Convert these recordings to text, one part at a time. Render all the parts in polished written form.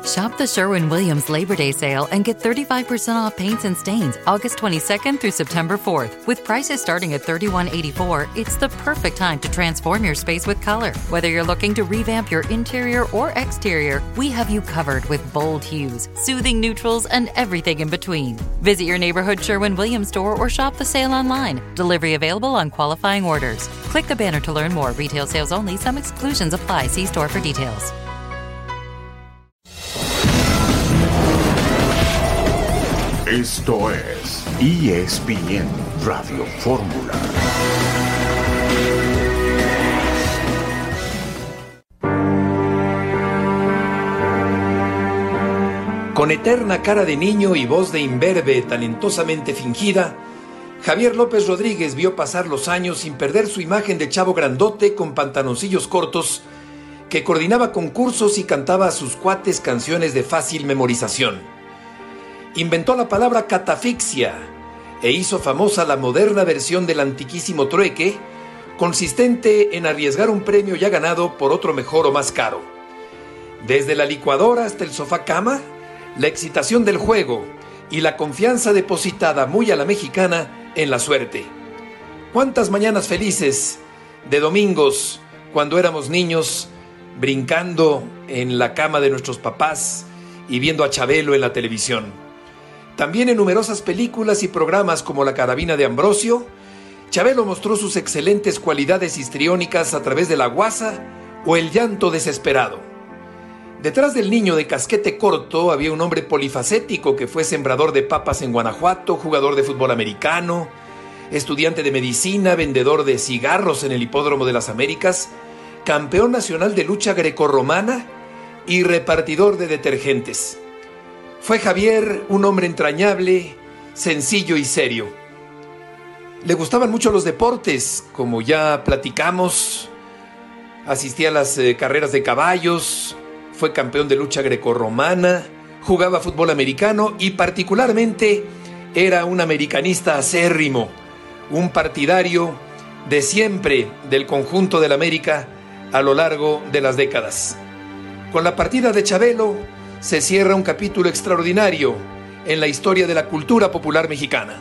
Shop the Sherwin-Williams Labor Day sale and get 35% off paints and stains August 22nd through September 4th. With prices starting at $31.84, it's the perfect time to transform your space with color. Whether you're looking to revamp your interior or exterior, we have you covered with bold hues, soothing neutrals, and everything in between. Visit your neighborhood Sherwin-Williams store or shop the sale online. Delivery available on qualifying orders. Click the banner to learn more. Retail sales only. Some exclusions apply. See store for details. Esto es ESPN Radio Fórmula. Con eterna cara de niño y voz de imberbe talentosamente fingida, Javier López Rodríguez vio pasar los años sin perder su imagen de chavo grandote con pantaloncillos cortos que coordinaba concursos y cantaba a sus cuates canciones de fácil memorización. Inventó la palabra catafixia e hizo famosa la moderna versión del antiquísimo trueque, consistente en arriesgar un premio ya ganado por otro mejor o más caro. Desde la licuadora hasta el sofá cama, la excitación del juego y la confianza depositada muy a la mexicana en la suerte. ¿Cuántas mañanas felices de domingos cuando éramos niños, brincando en la cama de nuestros papás y viendo a Chabelo en la televisión? También en numerosas películas y programas como La Carabina de Ambrosio, Chabelo mostró sus excelentes cualidades histriónicas a través de la guasa o el llanto desesperado. Detrás del niño de casquete corto había un hombre polifacético que fue sembrador de papas en Guanajuato, jugador de fútbol americano, estudiante de medicina, vendedor de cigarros en el Hipódromo de las Américas, campeón nacional de lucha grecorromana y repartidor de detergentes. Fue Javier un hombre entrañable, sencillo y serio. Le gustaban mucho los deportes, como ya platicamos. Asistía a las carreras de caballos, fue campeón de lucha grecorromana, jugaba fútbol americano y particularmente era un americanista acérrimo, un partidario de siempre del conjunto del América a lo largo de las décadas. Con la partida de Chabelo se cierra un capítulo extraordinario en la historia de la cultura popular mexicana.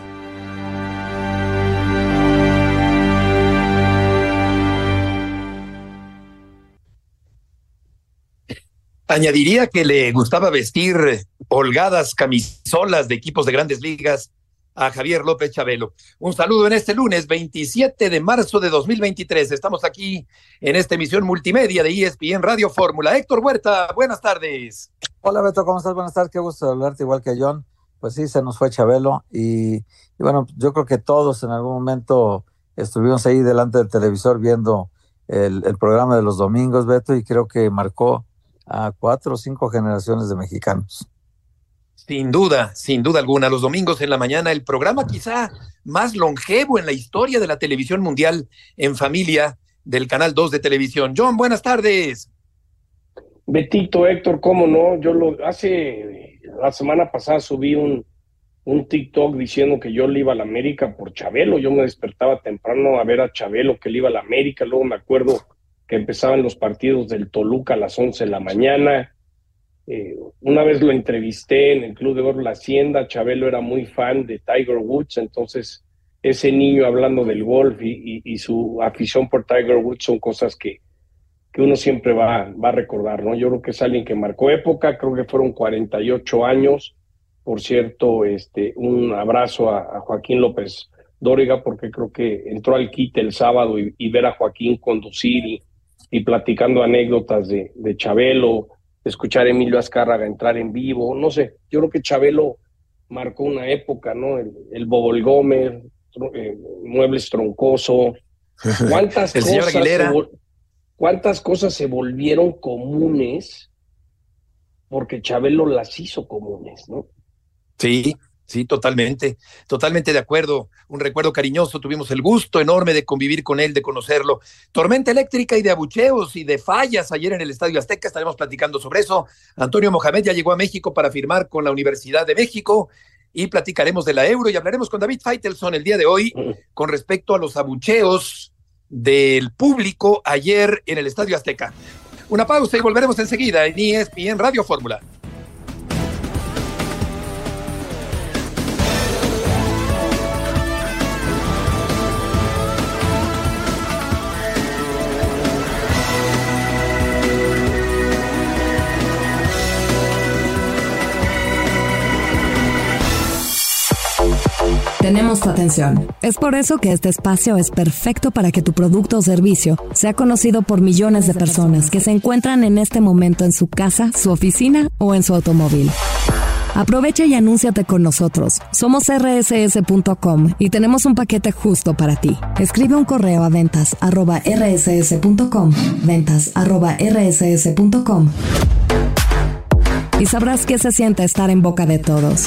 Añadiría que le gustaba vestir holgadas camisolas de equipos de grandes ligas a Javier López Chabelo. Un saludo en este lunes 27 de marzo de 2023. Estamos aquí en esta emisión multimedia de ESPN Radio Fórmula. Héctor Huerta, buenas tardes. Hola Beto, ¿cómo estás? Buenas tardes, qué gusto hablarte igual que John. Pues sí, se nos fue Chabelo y bueno, yo creo que todos en algún momento estuvimos ahí delante del televisor viendo el programa de los domingos, Beto, y creo que marcó a 4 o 5 generaciones de mexicanos. Sin duda alguna, los domingos en la mañana, el programa quizá más longevo en la historia de la televisión mundial en familia del Canal 2 de televisión. John, buenas tardes. Betito, Héctor, cómo no, la semana pasada subí un TikTok diciendo que yo le iba a la América por Chabelo. Yo me despertaba temprano a ver a Chabelo que le iba a la América, luego me acuerdo que empezaban los partidos del Toluca a las 11 de la mañana. Una vez lo entrevisté en el Club de Oro La Hacienda. Chabelo era muy fan de Tiger Woods, entonces ese niño hablando del golf y su afición por Tiger Woods son cosas que uno siempre va a recordar, ¿no? Yo creo que es alguien que marcó época, creo que fueron 48 años. Por cierto, un abrazo a Joaquín López Dóriga, porque creo que entró al quite el sábado y ver a Joaquín conducir y platicando anécdotas de Chabelo, escuchar a Emilio Azcárraga entrar en vivo, no sé, yo creo que Chabelo marcó una época, ¿no? El Bobol Gómez, Muebles Troncoso, ¿cuántas cosas se volvieron comunes porque Chabelo las hizo comunes, ¿no? Sí, totalmente de acuerdo. Un recuerdo cariñoso, tuvimos el gusto enorme de convivir con él, de conocerlo. Tormenta eléctrica y de abucheos y de fallas ayer en el Estadio Azteca, estaremos platicando sobre eso. Antonio Mohamed ya llegó a México para firmar con la Universidad de México y platicaremos de la Euro y hablaremos con David Faitelson el día de hoy con respecto a los abucheos del público ayer en el Estadio Azteca. Una pausa y volveremos enseguida en ESPN Radio Fórmula. tenemos tu atención. Es por eso que este espacio es perfecto para que tu producto o servicio sea conocido por millones de personas que se encuentran en este momento en su casa, su oficina o en su automóvil. Aprovecha y anúnciate con nosotros. Somos rss.com y tenemos un paquete justo para ti. Escribe un correo a ventas@rss.com, ventas@rss.com, y sabrás qué se siente estar en boca de todos.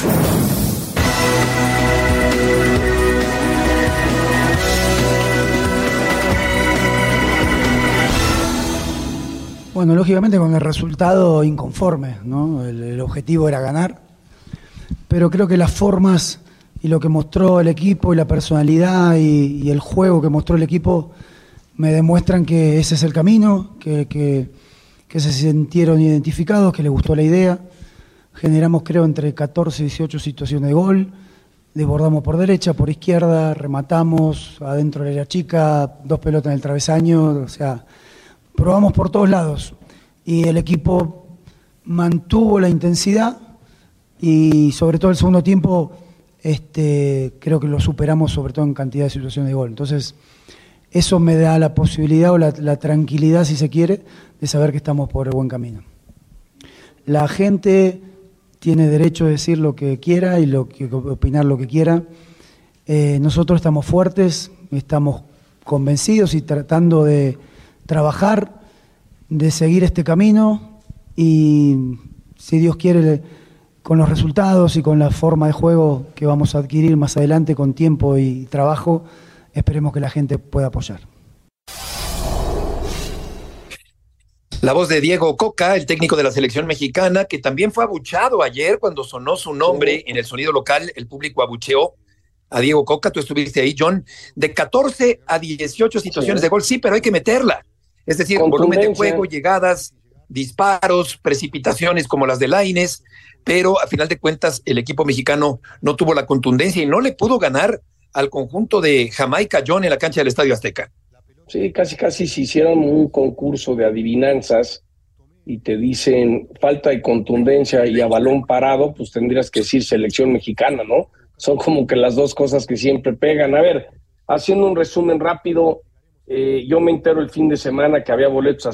Bueno, lógicamente con el resultado inconforme, ¿no? El objetivo era ganar, pero creo que las formas y lo que mostró el equipo y la personalidad y el juego que mostró el equipo me demuestran que ese es el camino, que se sintieron identificados, que les gustó la idea. Generamos, creo, entre 14 y 18 situaciones de gol, desbordamos por derecha, por izquierda, rematamos, adentro de la chica, 2 pelotas en el travesaño, o sea, probamos por todos lados y el equipo mantuvo la intensidad y sobre todo el segundo tiempo creo que lo superamos sobre todo en cantidad de situaciones de gol. Entonces eso me da la posibilidad o la tranquilidad, si se quiere, de saber que estamos por el buen camino. La gente tiene derecho a decir lo que quiera y opinar lo que quiera. Nosotros estamos fuertes, estamos convencidos y tratando de trabajar, de seguir este camino y, si Dios quiere, con los resultados y con la forma de juego que vamos a adquirir más adelante con tiempo y trabajo, esperemos que la gente pueda apoyar. La voz de Diego Coca, el técnico de la selección mexicana, que también fue abuchado ayer cuando sonó su nombre en el sonido local. El público abucheó a Diego Coca. Tú estuviste ahí, John. De 14 a 18 situaciones de gol, sí, pero hay que meterla. Es decir, volumen de juego, llegadas, disparos, precipitaciones como las de Lainez, pero a final de cuentas el equipo mexicano no tuvo la contundencia y no le pudo ganar al conjunto de Jamaica, John, en la cancha del Estadio Azteca. Sí, casi si hicieran un concurso de adivinanzas y te dicen falta de contundencia y a balón parado, pues tendrías que decir selección mexicana, ¿no? Son como que las dos cosas que siempre pegan. A ver, haciendo un resumen rápido, yo me entero el fin de semana que había boletos a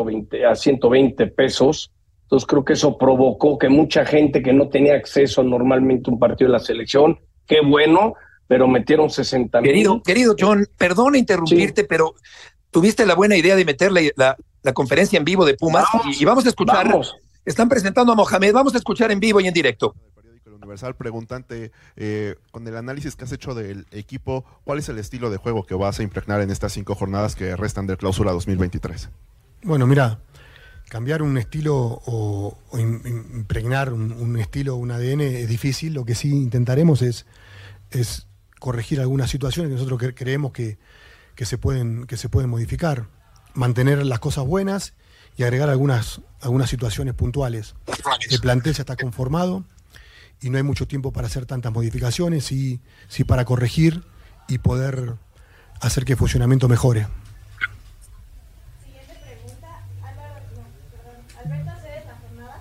120 pesos, entonces creo que eso provocó que mucha gente que no tenía acceso normalmente a un partido de la selección, qué bueno, pero metieron 60,000. Querido John, perdona interrumpirte, sí, pero tuviste la buena idea de meter la conferencia en vivo de Pumas y vamos a escuchar. Están presentando a Mohamed, vamos a escuchar en vivo y en directo. Universal, preguntante, con el análisis que has hecho del equipo, ¿cuál es el estilo de juego que vas a impregnar en estas 5 jornadas que restan del Clausura 2023? Bueno, mira, cambiar un estilo o impregnar un estilo, un ADN es difícil. Lo que sí intentaremos es corregir algunas situaciones que nosotros creemos que se pueden modificar, mantener las cosas buenas y agregar algunas situaciones puntuales. El plantel ya está conformado y no hay mucho tiempo para hacer tantas modificaciones, sí para corregir y poder hacer que el funcionamiento mejore. Siguiente pregunta, Alberto Aceves, La Jornada.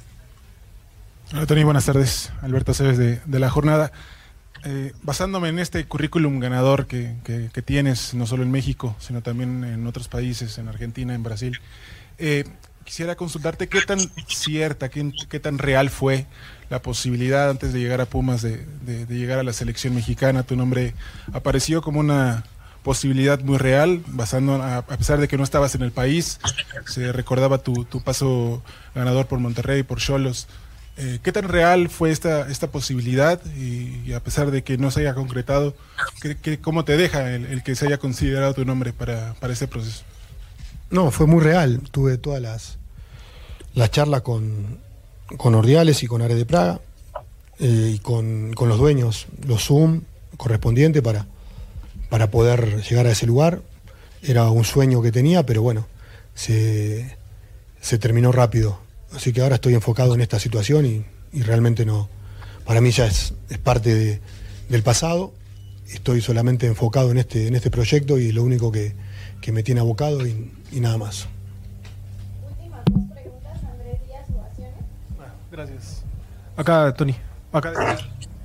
Hola Tony, buenas tardes. Alberto Aceves de La Jornada. Basándome en este currículum ganador que tienes, no solo en México, sino también en otros países, en Argentina, en Brasil, quisiera consultarte qué tan cierta, qué tan real fue la posibilidad antes de llegar a Pumas de llegar a la selección mexicana. Tu nombre apareció como una posibilidad muy real, a pesar de que no estabas en el país, se recordaba tu paso ganador por Monterrey, por Xolos. ¿Qué tan real fue esta posibilidad y a pesar de que no se haya concretado, cómo te deja el que se haya considerado tu nombre para ese proceso? No, fue muy real. Tuve todas las charlas con Ordiales y con Are de Praga y con los dueños, los Zoom correspondientes para poder llegar a ese lugar. Era un sueño que tenía, pero bueno, se terminó rápido. Así que ahora estoy enfocado en esta situación y realmente no, para mí ya es parte del pasado. Estoy solamente enfocado en este proyecto y lo único que me tiene abocado y nada más. Últimas 2 preguntas, Andrés Díaz, Ovaciones. Gracias. Acá, Tony. Acá.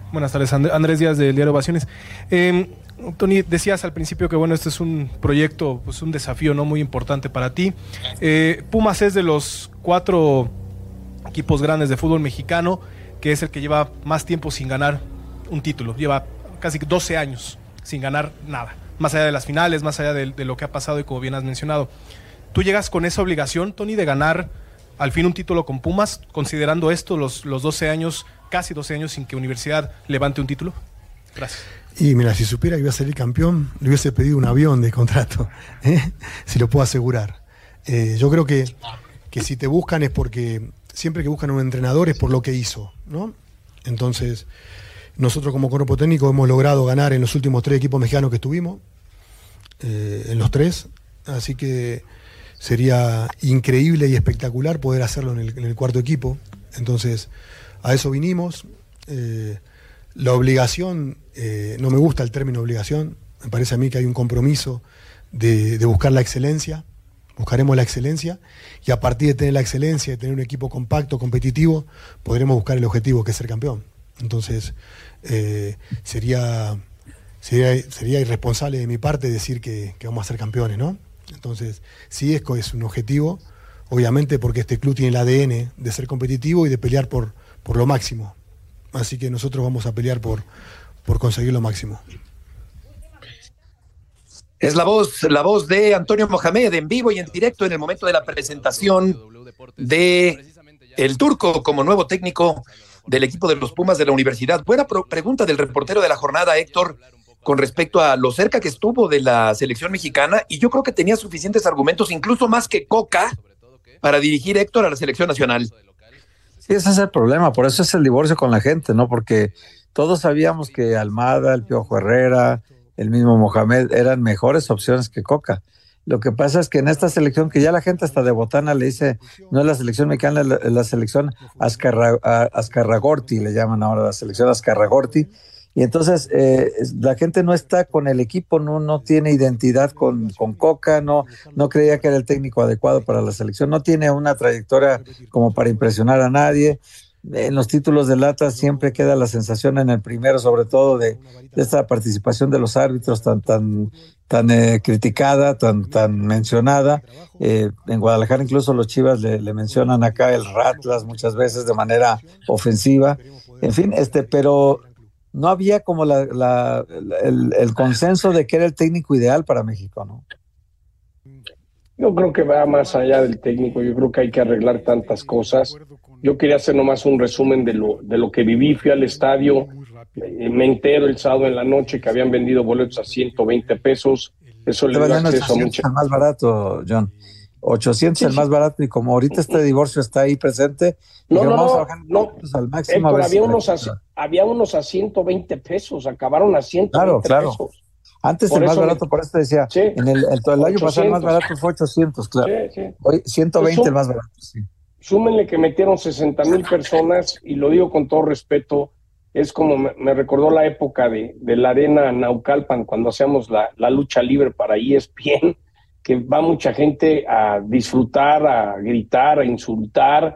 Buenas tardes, Andrés Díaz del Diario Ovaciones. Tony, decías al principio que bueno, este es un proyecto, pues un desafío no muy importante para ti. Pumas es de los 4 equipos grandes de fútbol mexicano, que es el que lleva más tiempo sin ganar un título. Lleva casi 12 años sin ganar nada, más allá de las finales, más allá de lo que ha pasado y como bien has mencionado. ¿Tú llegas con esa obligación, Tony, de ganar al fin un título con Pumas, considerando esto, los 12 años, casi 12 años sin que Universidad levante un título? Gracias. Y mira, si supiera que iba a salir campeón, le hubiese pedido un avión de contrato, si lo puedo asegurar. Yo creo que si te buscan es porque siempre que buscan un entrenador es por lo que hizo, ¿no? Entonces, nosotros como cuerpo técnico hemos logrado ganar en los últimos 3 equipos mexicanos que estuvimos, en los 3, así que sería increíble y espectacular poder hacerlo en el 4.º equipo. Entonces, a eso vinimos. La obligación, no me gusta el término obligación, me parece a mí que hay un compromiso de buscar la excelencia, buscaremos la excelencia, y a partir de tener la excelencia, de tener un equipo compacto, competitivo, podremos buscar el objetivo que es ser campeón. Entonces, sería irresponsable de mi parte decir que vamos a ser campeones, ¿no? Entonces, sí, es un objetivo, obviamente porque este club tiene el ADN de ser competitivo y de pelear por lo máximo. Así que nosotros vamos a pelear por conseguir lo máximo. Es la voz de Antonio Mohamed en vivo y en directo en el momento de la presentación de el Turco como nuevo técnico del equipo de los Pumas de la Universidad. Buena pregunta del reportero de la jornada, Héctor, con respecto a lo cerca que estuvo de la selección mexicana, y yo creo que tenía suficientes argumentos, incluso más que Coca, para dirigir, Héctor, a la selección nacional. Sí, ese es el problema, por eso es el divorcio con la gente, ¿no? Porque todos sabíamos que Almada, el Piojo Herrera, el mismo Mohamed eran mejores opciones que Coca. Lo que pasa es que en esta selección, que ya la gente hasta de botana le dice, no es la selección mexicana, es la selección Azcarragorti, le llaman ahora la selección Azcarragorti, y entonces la gente no está con el equipo, no tiene identidad con Coca, no creía que era el técnico adecuado para la selección, no tiene una trayectoria como para impresionar a nadie. En los títulos del Atlas siempre queda la sensación en el primero, sobre todo de esta participación de los árbitros tan criticada, tan mencionada. En Guadalajara incluso los Chivas le mencionan acá el Ratlas muchas veces de manera ofensiva. En fin, pero no había como el consenso de que era el técnico ideal para México, ¿no? Yo creo que va más allá del técnico, yo creo que hay que arreglar tantas cosas. Yo quería hacer nomás un resumen de lo que viví. Fui al estadio, me entero el sábado en la noche que habían vendido boletos a 120 pesos. Eso le dio acceso a mucha... el más barato, John. 800 el más barato, y como ahorita este divorcio está ahí presente, no, al máximo. Héctor, había unos a 120 pesos, acabaron a 120 pesos. Antes por el más barato, por eso te decía, sí, en el año pasado el más barato fue 800, claro. Sí. Hoy 120 pues el más barato, sí. Súmenle que metieron 60,000 personas, y lo digo con todo respeto, es como me recordó la época de la Arena Naucalpan, cuando hacíamos la lucha libre para ESPN, que va mucha gente a disfrutar, a gritar, a insultar,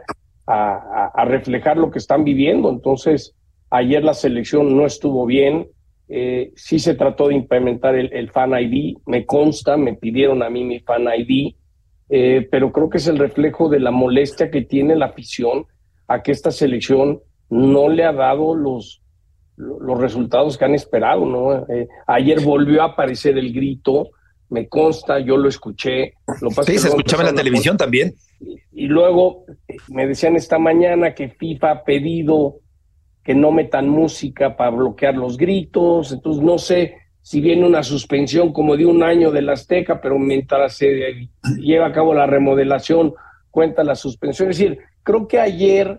a reflejar lo que están viviendo. Entonces, ayer la selección no estuvo bien. Sí se trató de implementar el Fan ID, me consta, me pidieron a mí mi Fan ID, pero creo que es el reflejo de la molestia que tiene la afición a que esta selección no le ha dado los resultados que han esperado, ¿no? Ayer volvió a aparecer el grito, me consta, yo lo escuché. Sí, se escuchaba en la televisión también. Y luego me decían esta mañana que FIFA ha pedido que no metan música para bloquear los gritos. Entonces no sé si viene una suspensión como de 1 año del Azteca, pero mientras se lleva a cabo la remodelación cuenta la suspensión. Es decir, creo que ayer,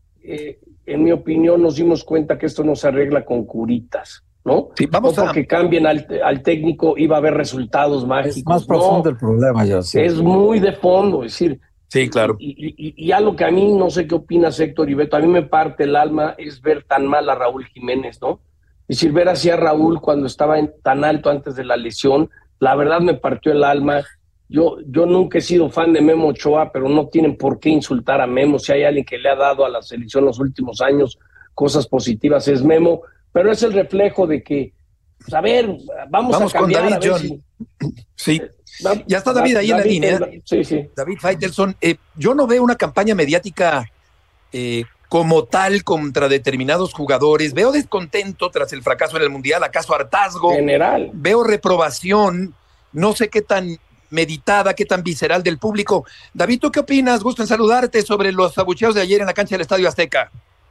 en mi opinión, nos dimos cuenta que esto no se arregla con curitas, ¿no? Sí, porque cambien al técnico iba a haber resultados mágicos. Es más profundo el problema, yo sí. Es muy de fondo, es decir... Sí, claro. Y algo que a mí, no sé qué opinas, Héctor y Beto, a mí me parte el alma es ver tan mal a Raúl Jiménez, ¿no? Es decir, ver así a Raúl cuando estaba tan alto antes de la lesión, la verdad me partió el alma. Yo nunca he sido fan de Memo Ochoa, pero no tienen por qué insultar a Memo. Si hay alguien que le ha dado a la selección los últimos años cosas positivas es Memo, pero es el reflejo de que, pues, a ver, vamos a cambiar. Con David, a ver John. si... Sí. Ya está David ahí en la línea. Sí. David Faitelson, yo no veo una campaña mediática como tal contra determinados jugadores. Veo descontento tras el fracaso en el Mundial, acaso hartazgo. General. Veo reprobación, no sé qué tan meditada, qué tan visceral del público. David, ¿tú qué opinas? Gusto en saludarte sobre los abucheos de ayer en la cancha del Estadio Azteca.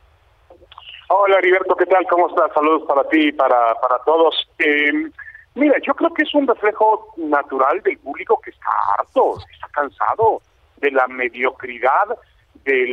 Hola, Heriberto, ¿qué tal? ¿Cómo estás? Saludos para ti y para todos. Mira, yo creo que es un reflejo natural del público que está harto, está cansado de la mediocridad, de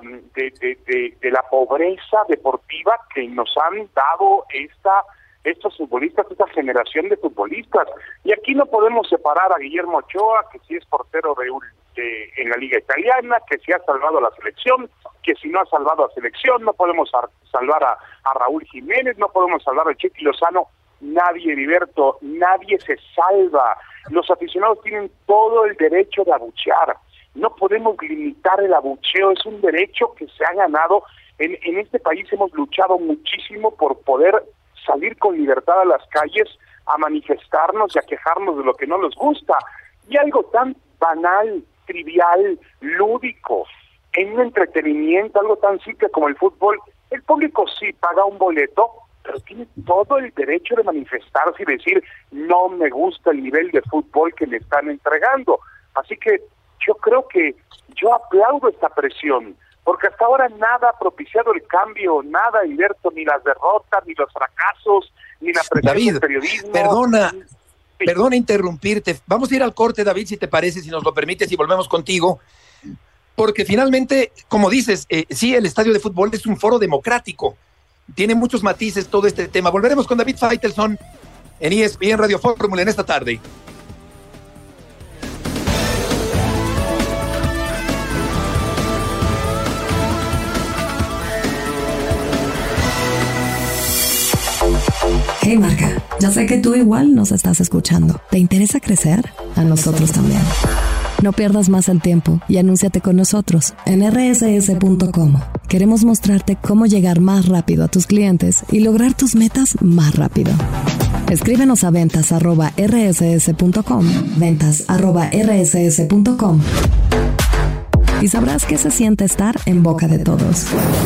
la pobreza deportiva que nos han dado estos futbolistas, esta generación de futbolistas. Y aquí no podemos separar a Guillermo Ochoa, que sí es portero en la Liga Italiana, que sí ha salvado a la selección, que si no ha salvado a la selección, no podemos salvar a Raúl Jiménez, no podemos salvar a Chiqui Lozano. Nadie, Heriberto, nadie se salva. Los aficionados tienen todo el derecho de abuchear. No podemos limitar el abucheo, es un derecho que se ha ganado. En este país hemos luchado muchísimo por poder salir con libertad a las calles, a manifestarnos y a quejarnos de lo que no nos gusta. Y algo tan banal, trivial, lúdico, en un entretenimiento, algo tan simple como el fútbol, el público sí paga un boleto, pero tiene todo el derecho de manifestarse y decir, no me gusta el nivel de fútbol que me están entregando. Así que yo creo que yo aplaudo esta presión, porque hasta ahora nada ha propiciado el cambio, nada, Heriberto, ni las derrotas, ni los fracasos, ni la presión David, del periodismo. Perdona interrumpirte. Vamos a ir al corte, David, si te parece, si nos lo permites, y volvemos contigo. Porque finalmente, como dices, sí, el estadio de fútbol es un foro democrático. Tiene muchos matices todo este tema. Volveremos con David Faitelson en ESPN Radio Fórmula en esta tarde. Hey marca, ya sé que tú igual nos estás escuchando. ¿Te interesa crecer? A nosotros también. No pierdas más el tiempo y anúnciate con nosotros en rss.com. Queremos mostrarte cómo llegar más rápido a tus clientes y lograr tus metas más rápido. Escríbenos a ventas@rss.com, ventas@rss.com, y sabrás qué se siente estar en boca de todos.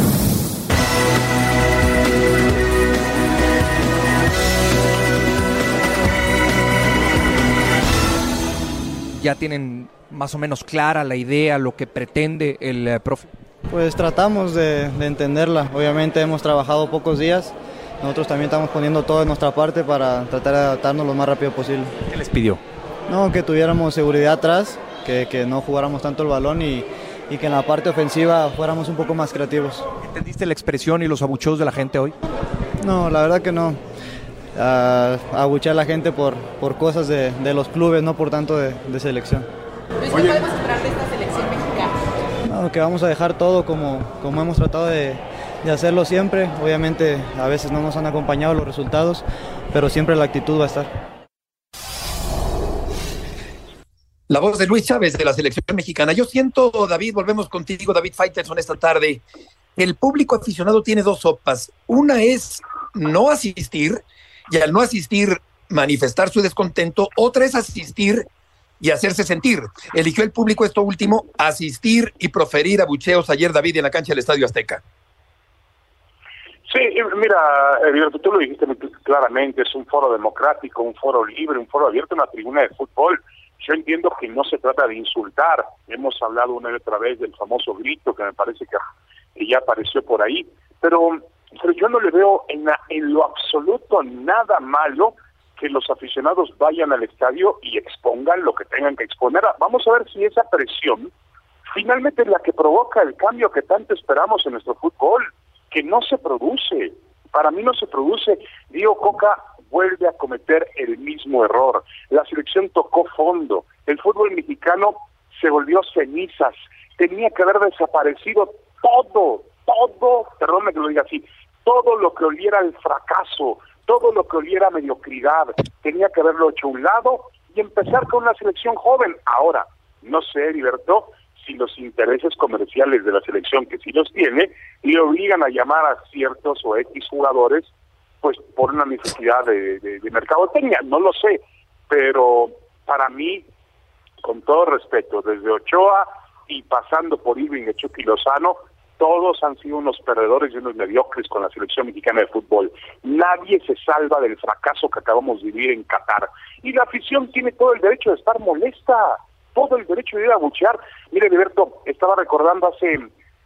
¿Ya tienen más o menos clara la idea, lo que pretende el profe? Pues tratamos de entenderla. Obviamente hemos trabajado pocos días. Nosotros también estamos poniendo todo de nuestra parte para tratar de adaptarnos lo más rápido posible. ¿Qué les pidió? No, que tuviéramos seguridad atrás, que no jugáramos tanto el balón y que en la parte ofensiva fuéramos un poco más creativos. ¿Entendiste la expresión y los abucheos de la gente hoy? No, la verdad que no. Abuchear a la gente por cosas de los clubes, no por tanto de selección. ¿Qué podemos esperar de esta selección mexicana? No, que vamos a dejar todo como hemos tratado de hacerlo siempre. Obviamente a veces no nos han acompañado los resultados, pero siempre la actitud va a estar. La voz de Luis Chávez de la selección mexicana. Yo siento, David, volvemos contigo, David Faitelson, esta tarde. El público aficionado tiene dos sopas. Una es no asistir, y al no asistir manifestar su descontento. Otra es asistir y hacerse sentir. Eligió el público esto último, asistir y proferir abucheos ayer, David, en la cancha del Estadio Azteca. Sí, mira, tú lo dijiste muy claramente, es un foro democrático, un foro libre, un foro abierto, una tribuna de fútbol. Yo entiendo que no se trata de insultar. Hemos hablado una y otra vez del famoso grito que me parece que ya apareció por ahí, pero yo no le veo en lo absoluto nada malo que los aficionados vayan al estadio y expongan lo que tengan que exponer. Vamos a ver si esa presión finalmente es la que provoca el cambio que tanto esperamos en nuestro fútbol, que no se produce. Para mí no se produce. Diego Coca vuelve a cometer el mismo error. La selección tocó fondo. El fútbol mexicano se volvió cenizas. Tenía que haber desaparecido todo, perdóname que lo diga así, todo lo que oliera al fracaso, todo lo que oliera a mediocridad, tenía que haberlo hecho a un lado y empezar con una selección joven. Ahora, no sé, Heriberto, si los intereses comerciales de la selección, que sí los tiene, le obligan a llamar a ciertos o X jugadores pues por una necesidad de mercadotecnia, no lo sé, pero para mí, con todo respeto, desde Ochoa y pasando por Irving, Chucky Lozano, todos han sido unos perdedores y unos mediocres con la selección mexicana de fútbol. Nadie se salva del fracaso que acabamos de vivir en Qatar. Y la afición tiene todo el derecho de estar molesta, todo el derecho de ir a buchear. Mire, Heriberto, estaba recordando hace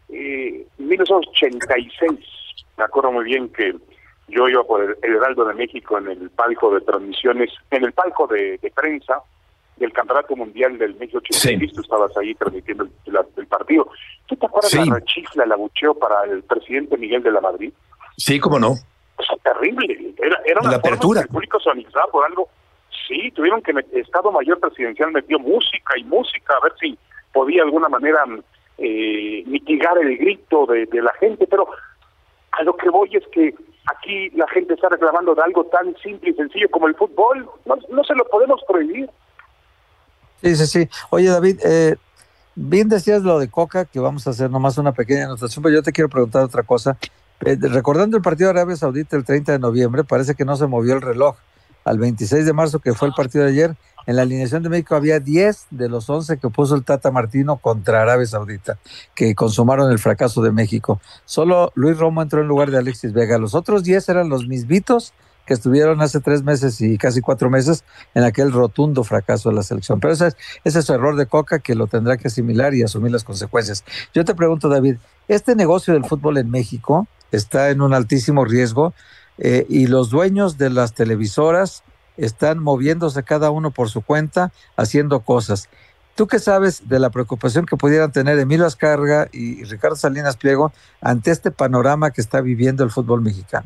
1986, me acuerdo muy bien que yo iba por el Heraldo de México en el palco de transmisiones, en el palco de prensa del Campeonato Mundial del México 86, tú estabas ahí transmitiendo el partido. ¿Tú te acuerdas de la rechifla, el abucheo para el presidente Miguel de la Madrid? Sí, cómo no. O sea, terrible. Era una forma que el público se organizaba por algo. Sí, tuvieron que Estado Mayor Presidencial metió música, a ver si podía de alguna manera mitigar el grito de la gente, pero a lo que voy es que aquí la gente está reclamando de algo tan simple y sencillo como el fútbol. No se lo podemos prohibir. Sí. Oye, David, bien decías lo de Coca, que vamos a hacer nomás una pequeña anotación, pero yo te quiero preguntar otra cosa. Recordando el partido de Arabia Saudita el 30 de noviembre, parece que no se movió el reloj. Al 26 de marzo, que fue el partido de ayer, en la alineación de México había 10 de los 11 que puso el Tata Martino contra Arabia Saudita, que consumaron el fracaso de México. Solo Luis Romo entró en lugar de Alexis Vega. Los otros 10 eran los mismitos que estuvieron hace 3 meses y casi 4 meses en aquel rotundo fracaso de la selección. Pero ese es su error de Coca, que lo tendrá que asimilar y asumir las consecuencias. Yo te pregunto, David, este negocio del fútbol en México está en un altísimo riesgo y los dueños de las televisoras están moviéndose cada uno por su cuenta, haciendo cosas. ¿Tú qué sabes de la preocupación que pudieran tener Emilio Azcárraga y Ricardo Salinas Pliego ante este panorama que está viviendo el fútbol mexicano?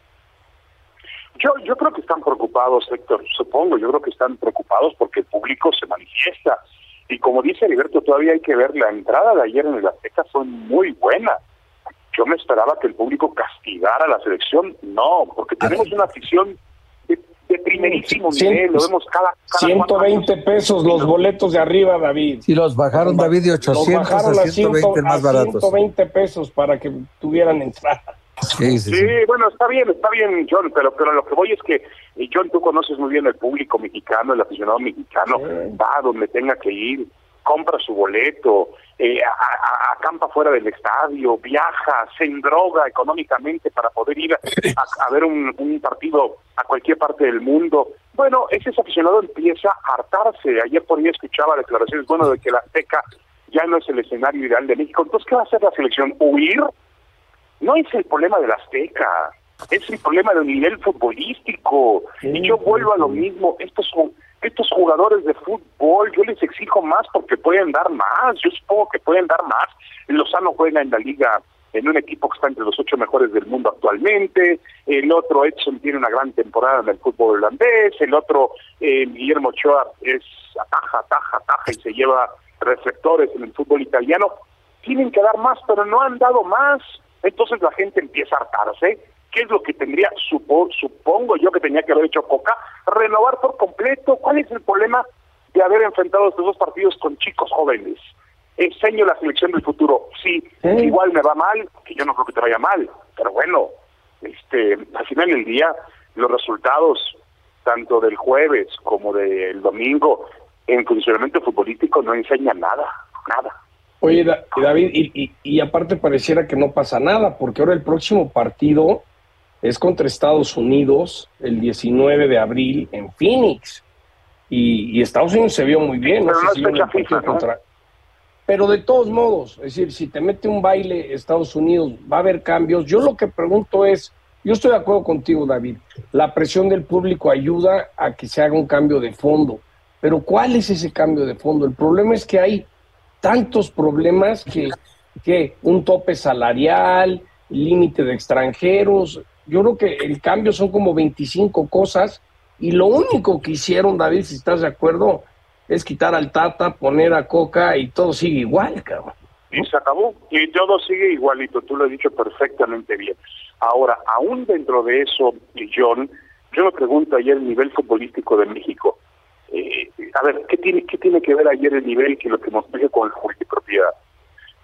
Yo creo que están preocupados, Héctor, yo creo que están preocupados porque el público se manifiesta. Y como dice Heriberto, todavía hay que ver, la entrada de ayer en el Azteca fue muy buena. Yo me esperaba que el público castigara a la selección, no, porque tenemos una afición de primerísimo nivel, lo vemos cada 120 pesos los boletos de arriba, David. Sí, los bajaron, David, de 800 a 120 más baratos. 120 pesos para que tuvieran entrada. Sí, bueno, está bien, John, pero a lo que voy es que, John, tú conoces muy bien el público mexicano, el aficionado mexicano, va donde tenga que ir, compra su boleto, acampa fuera del estadio, viaja, se endroga económicamente para poder ir a ver un partido a cualquier parte del mundo. Bueno, ese aficionado empieza a hartarse. Ayer por día escuchaba declaraciones, de que la Azteca ya no es el escenario ideal de México. Entonces, ¿qué va a hacer la selección? ¿Huir? No es el problema de la Azteca, es el problema del nivel futbolístico. Y yo vuelvo a lo mismo, estos jugadores de fútbol, yo les exijo más porque pueden dar más, yo supongo que pueden dar más. Lozano juega en la liga, en un equipo que está entre los 8 mejores del mundo actualmente, el otro Edson tiene una gran temporada en el fútbol holandés, el otro Guillermo Ochoa ataja y se lleva reflectores en el fútbol italiano. Tienen que dar más, pero no han dado más. Entonces la gente empieza a hartarse. ¿Qué es lo que tendría, supongo yo que tenía que haber hecho Coca? Renovar por completo. ¿Cuál es el problema de haber enfrentado estos 2 partidos con chicos jóvenes? Enseño la selección del futuro. Sí, igual me va mal, que yo no creo que te vaya mal, pero bueno, al final del día, los resultados, tanto del jueves como del domingo, en funcionamiento futbolístico no enseñan nada. Oye, David, y aparte pareciera que no pasa nada, porque ahora el próximo partido es contra Estados Unidos, el 19 de abril, en Phoenix. Y Estados Unidos se vio muy bien. Pero no es fecha fija, ¿no? Pero de todos modos, es decir, si te mete un baile Estados Unidos, va a haber cambios. Yo lo que pregunto es, yo estoy de acuerdo contigo, David, la presión del público ayuda a que se haga un cambio de fondo. Pero ¿cuál es ese cambio de fondo? El problema es que hay tantos problemas que un tope salarial, límite de extranjeros. Yo creo que el cambio son como 25 cosas y lo único que hicieron, David, si estás de acuerdo, es quitar al Tata, poner a Coca y todo sigue igual, cabrón. Y se acabó, y todo sigue igualito, tú lo has dicho perfectamente bien. Ahora, aún dentro de eso, John, yo me pregunto ayer el nivel futbolístico de México. A ver, ¿qué tiene que ver ayer el nivel que lo que nos deje con la multipropiedad?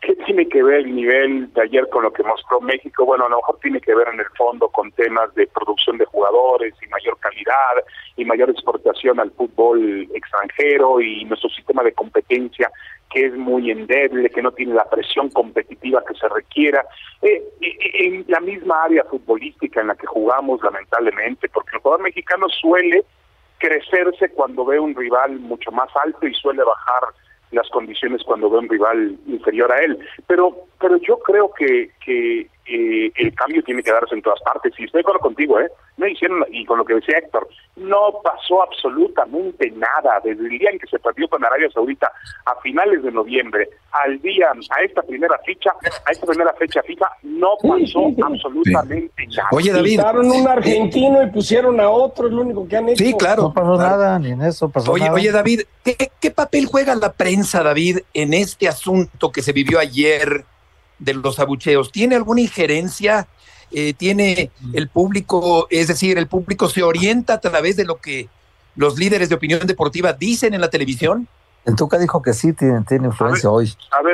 ¿Qué tiene que ver el nivel de ayer con lo que mostró México? Bueno, a lo mejor tiene que ver en el fondo con temas de producción de jugadores y mayor calidad y mayor exportación al fútbol extranjero y nuestro sistema de competencia que es muy endeble, que no tiene la presión competitiva que se requiera. En la misma área futbolística en la que jugamos, lamentablemente, porque el jugador mexicano suele crecerse cuando ve un rival mucho más alto y suele bajar las condiciones cuando ve un rival inferior a él, pero yo creo que el cambio tiene que darse en todas partes, y estoy de acuerdo contigo, no hicieron, y con lo que decía Héctor, no pasó absolutamente nada, desde el día en que se perdió con Arabia Saudita a finales de noviembre, a esta primera fecha FIFA, no pasó absolutamente nada. Oye, David, quitaron un argentino y pusieron a otro, es lo único que han hecho. Sí, claro. No pasó nada, ni en eso pasó nada. Oye, David, ¿qué papel juega la prensa, David, en este asunto que se vivió ayer de los abucheos? ¿Tiene alguna injerencia? ¿Tiene el público, es decir, el público se orienta a través de lo que los líderes de opinión deportiva dicen en la televisión? El Tuca dijo que sí tiene influencia hoy.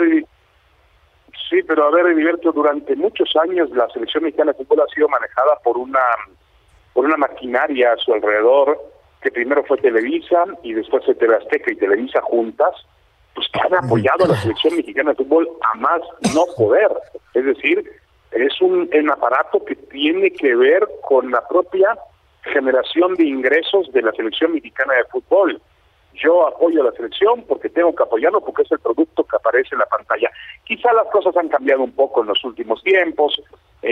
Sí, pero Heriberto, durante muchos años la selección mexicana de fútbol ha sido manejada por una maquinaria a su alrededor, que primero fue Televisa y después fue TV Azteca y Televisa juntas, pues que han apoyado a la selección mexicana de fútbol a más no poder. Es decir, es un aparato que tiene que ver con la propia generación de ingresos de la selección mexicana de fútbol. Yo apoyo a la selección porque tengo que apoyarlo, porque es el producto que aparece en la pantalla. Quizá las cosas han cambiado un poco en los últimos tiempos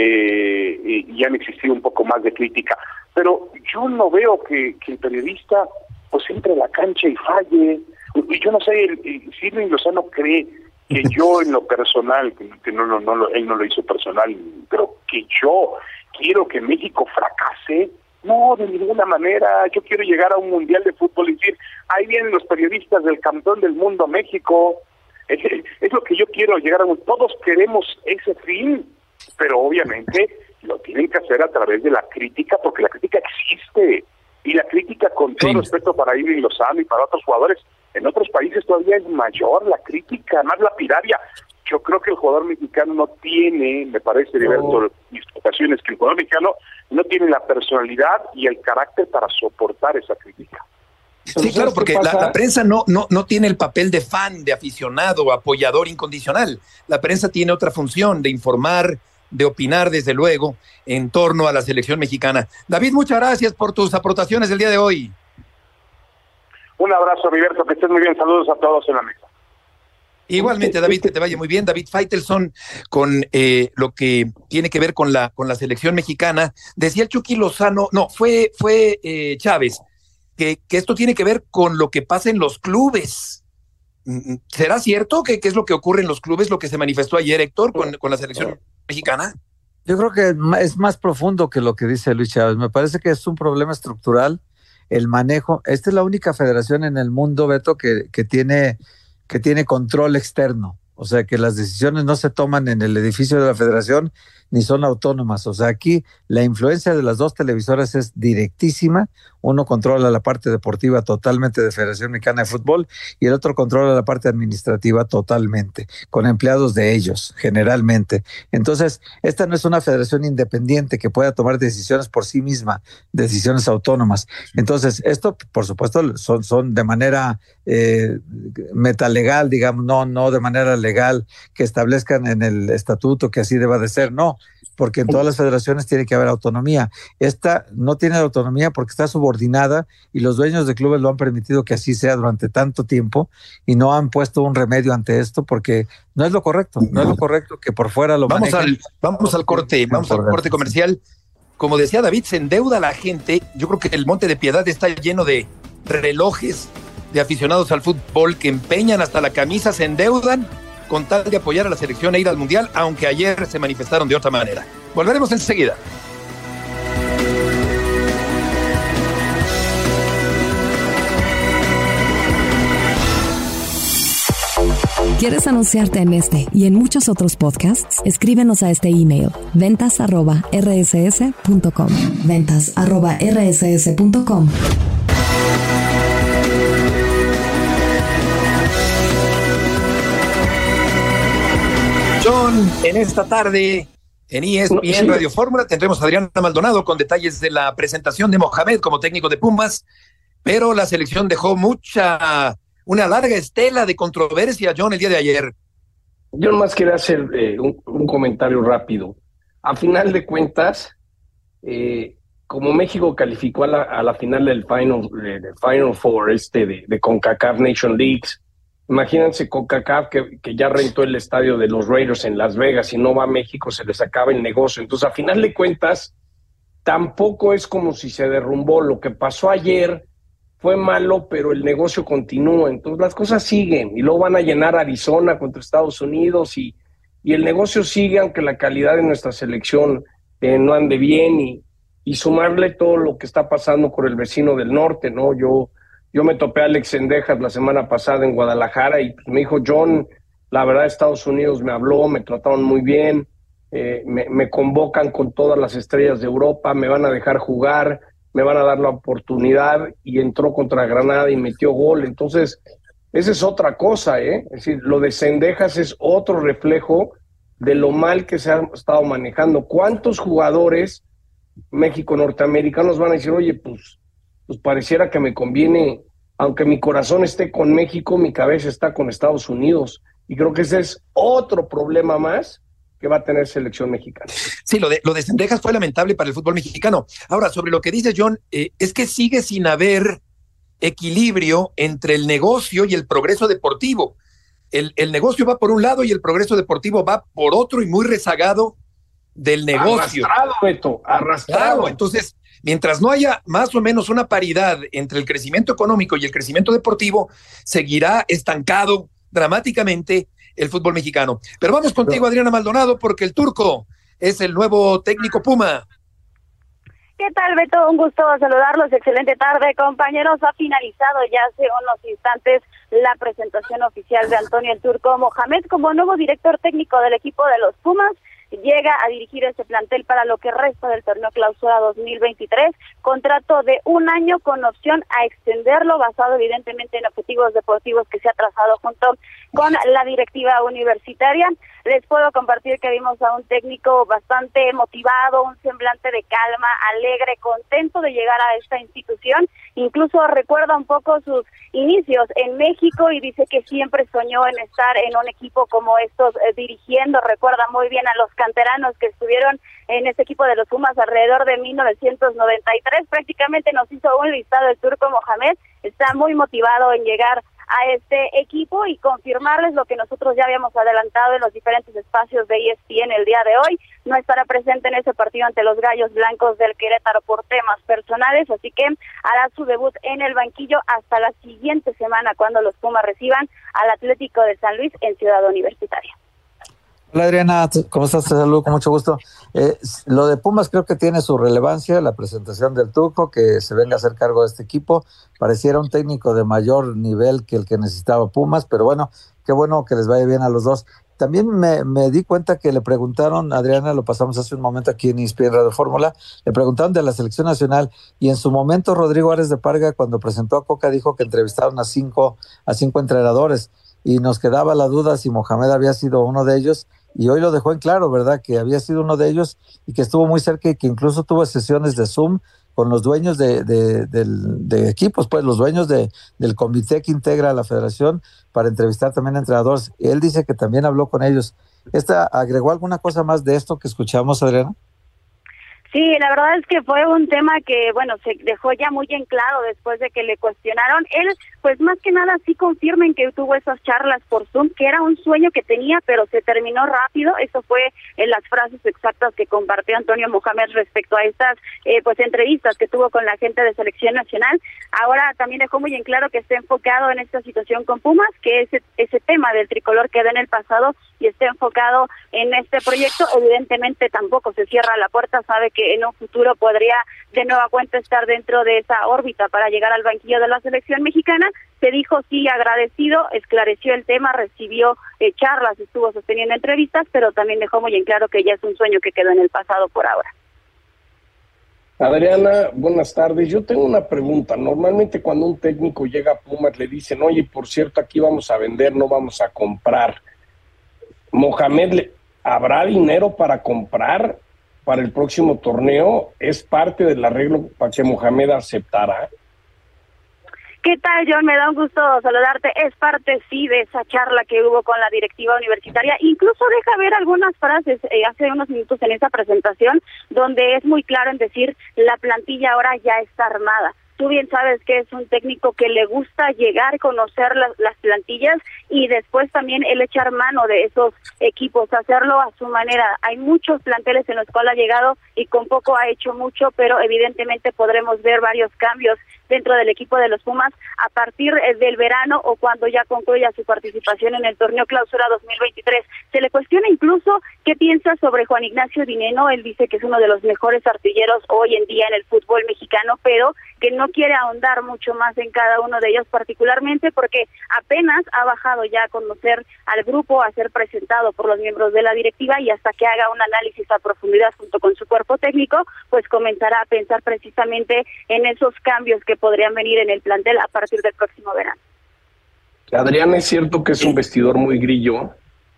y han existido un poco más de crítica, pero yo no veo que el periodista pues entre a la cancha y falle. Yo no sé, si Irving Lozano cree que yo en lo personal, que él no lo hizo personal, pero que yo quiero que México fracase. No, de ninguna manera. Yo quiero llegar a un mundial de fútbol y decir, ahí vienen los periodistas del campeón del mundo, México. Es lo que yo quiero, llegar a un... Todos queremos ese fin, pero obviamente lo tienen que hacer a través de la crítica, porque la crítica existe. Y la crítica, con todo respeto para Irving Lozano y para otros jugadores, en otros países todavía es mayor la crítica, más lapidaria. Yo creo que el jugador mexicano no tiene, me parece, Heriberto, mis ocasiones, que el jugador mexicano no tiene la personalidad y el carácter para soportar esa crítica. Sí, claro, porque la prensa no tiene el papel de fan, de aficionado, apoyador incondicional. La prensa tiene otra función, de informar, de opinar, desde luego, en torno a la selección mexicana. David, muchas gracias por tus aportaciones del día de hoy. Un abrazo, Heriberto, que estés muy bien. Saludos a todos en la mesa. Igualmente, David, que te vaya muy bien. David Faitelson, con lo que tiene que ver con la selección mexicana. Decía el Chucky Lozano, fue Chávez, que esto tiene que ver con lo que pasa en los clubes. ¿Será cierto que es lo que ocurre en los clubes, lo que se manifestó ayer, Héctor, con la selección mexicana? Yo creo que es más profundo que lo que dice Luis Chávez. Me parece que es un problema estructural, el manejo. Esta es la única federación en el mundo, Beto, que tiene control externo, o sea que las decisiones no se toman en el edificio de la federación ni son autónomas, o sea aquí la influencia de las dos televisoras es directísima, uno controla la parte deportiva totalmente de Federación Mexicana de Fútbol y el otro controla la parte administrativa totalmente, con empleados de ellos, generalmente. Entonces, esta no es una federación independiente que pueda tomar decisiones por sí misma, decisiones autónomas. Entonces, esto, por supuesto, son de manera metalegal, digamos, no de manera legal, que establezcan en el estatuto que así deba de ser, no, porque en todas las federaciones tiene que haber autonomía. Esta no tiene autonomía porque está subordinada y los dueños de clubes lo han permitido que así sea durante tanto tiempo y no han puesto un remedio ante esto porque no es lo correcto, que por fuera lo manejen. Vamos al corte comercial. Como decía David, se endeuda la gente. Yo creo que el Monte de Piedad está lleno de relojes de aficionados al fútbol que empeñan hasta la camisa, se endeudan con tal de apoyar a la selección e ir al Mundial, aunque ayer se manifestaron de otra manera. Volveremos enseguida. ¿Quieres anunciarte en este y en muchos otros podcasts? Escríbenos a este email, ventas@rss.com. ventas@rss.com. John, en esta tarde en ESPN Radio Fórmula tendremos a Adriana Maldonado con detalles de la presentación de Mohamed como técnico de Pumas, pero la selección dejó una larga estela de controversia, John, el día de ayer. Yo nomás quería hacer un comentario rápido. A final de cuentas, como México calificó a la final del Final Four de CONCACAF Nation Leagues, imagínense CONCACAF que ya rentó el estadio de los Raiders en Las Vegas y no va a México, se les acaba el negocio. Entonces, a final de cuentas, tampoco es como si se derrumbó. Lo que pasó ayer fue malo, pero el negocio continúa. Entonces, las cosas siguen y luego van a llenar Arizona contra Estados Unidos y el negocio sigue, aunque la calidad de nuestra selección no ande bien y sumarle todo lo que está pasando con el vecino del norte, ¿no? Yo me topé a Alex Cendejas la semana pasada en Guadalajara y me dijo, John, la verdad Estados Unidos me habló, me trataron muy bien, me convocan con todas las estrellas de Europa, me van a dejar jugar, me van a dar la oportunidad, y entró contra Granada y metió gol. Entonces, esa es otra cosa, ¿eh? Es decir, lo de Cendejas es otro reflejo de lo mal que se ha estado manejando. ¿Cuántos jugadores México-norteamericanos van a decir, oye, pues pareciera que me conviene, aunque mi corazón esté con México, mi cabeza está con Estados Unidos? Y creo que ese es otro problema más que va a tener selección mexicana. Sí, lo de Cendejas fue lamentable para el fútbol mexicano. Ahora, sobre lo que dice John, es que sigue sin haber equilibrio entre el negocio y el progreso deportivo. El negocio va por un lado y el progreso deportivo va por otro, y muy rezagado del negocio. Arrastrado, Beto, arrastrado. Claro, entonces, mientras no haya más o menos una paridad entre el crecimiento económico y el crecimiento deportivo, seguirá estancado dramáticamente el fútbol mexicano. Pero vamos contigo, Adriana Maldonado, porque el turco es el nuevo técnico Puma. ¿Qué tal, Beto? Un gusto saludarlos. Excelente tarde, compañeros. Ha finalizado ya hace unos instantes la presentación oficial de Antonio el Turco Mohamed como nuevo director técnico del equipo de los Pumas. Llega a dirigir este plantel para lo que resta del torneo Clausura 2023, contrato de 1 año con opción a extenderlo, basado evidentemente en objetivos deportivos que se ha trazado junto con la directiva universitaria. Les puedo compartir que vimos a un técnico bastante motivado, un semblante de calma, alegre, contento de llegar a esta institución. Incluso recuerda un poco sus inicios en México y dice que siempre soñó en estar en un equipo como estos dirigiendo. Recuerda muy bien a los canteranos que estuvieron en este equipo de los Pumas alrededor de 1993. Prácticamente nos hizo un listado el turco Mohamed. Está muy motivado en llegar a este equipo y confirmarles lo que nosotros ya habíamos adelantado en los diferentes espacios de ESPN el día de hoy. No estará presente en ese partido ante los Gallos Blancos del Querétaro por temas personales, así que hará su debut en el banquillo hasta la siguiente semana, cuando los Pumas reciban al Atlético de San Luis en Ciudad Universitaria. Hola Adriana, ¿cómo estás? Te saludo con mucho gusto. Lo de Pumas creo que tiene su relevancia, la presentación del turco, que se venga a hacer cargo de este equipo. Pareciera un técnico de mayor nivel que el que necesitaba Pumas, pero bueno, qué bueno que les vaya bien a los dos. También me di cuenta que le preguntaron, Adriana, lo pasamos hace un momento aquí en ESPN Radio Fórmula, le preguntaron de la selección nacional, y en su momento Rodrigo Ares de Parga, cuando presentó a Coca, dijo que entrevistaron a cinco entrenadores, y nos quedaba la duda si Mohamed había sido uno de ellos, y hoy lo dejó en claro, ¿verdad?, que había sido uno de ellos y que estuvo muy cerca y que incluso tuvo sesiones de Zoom con los dueños de equipos, pues los dueños del comité que integra la federación, para entrevistar también a entrenadores. Él dice que también habló con ellos. ¿Agregó alguna cosa más de esto que escuchamos, Adriana? Sí, la verdad es que fue un tema que, bueno, se dejó ya muy en claro después de que le cuestionaron. Él, pues más que nada, sí confirma en que tuvo esas charlas por Zoom, que era un sueño que tenía, pero se terminó rápido. Eso fue en las frases exactas que compartió Antonio Mohamed respecto a estas pues entrevistas que tuvo con la gente de Selección Nacional. Ahora también dejó muy en claro que está enfocado en esta situación con Pumas, que ese tema del tricolor quedó en el pasado y está enfocado en este proyecto. Evidentemente tampoco se cierra la puerta, sabe que en un futuro podría de nueva cuenta estar dentro de esa órbita para llegar al banquillo de la selección mexicana. Se dijo sí agradecido, esclareció el tema, recibió charlas, estuvo sosteniendo entrevistas, pero también dejó muy en claro que ya es un sueño que quedó en el pasado por ahora. Adriana, buenas tardes. Yo tengo una pregunta. Normalmente cuando un técnico llega a Pumas le dicen, oye, por cierto, aquí vamos a vender, no vamos a comprar. Mohamed ¿Habrá dinero para comprar para el próximo torneo? ¿Es parte del arreglo para que Mohamed aceptara? ¿Qué tal, John? Me da un gusto saludarte. Es parte, sí, de esa charla que hubo con la directiva universitaria. Incluso deja ver algunas frases hace unos minutos en esa presentación, donde es muy claro en decir, la plantilla ahora ya está armada. Tú bien sabes que es un técnico que le gusta llegar, conocer las plantillas y después también el echar mano de esos equipos, hacerlo a su manera. Hay muchos planteles en los cuales ha llegado y con poco ha hecho mucho, pero evidentemente podremos ver varios cambios dentro del equipo de los Pumas a partir del verano o cuando ya concluya su participación en el torneo Clausura 2023. Se le cuestiona incluso qué piensa sobre Juan Ignacio Dineno. Él dice que es uno de los mejores artilleros hoy en día en el fútbol mexicano, pero que no quiere ahondar mucho más en cada uno de ellos, particularmente porque apenas ha bajado ya a conocer al grupo, a ser presentado por los miembros de la directiva, y hasta que haga un análisis a profundidad junto con su cuerpo técnico, pues comenzará a pensar precisamente en esos cambios que podrían venir en el plantel a partir del próximo verano. Adrián, ¿es cierto que es un vestidor muy grillo?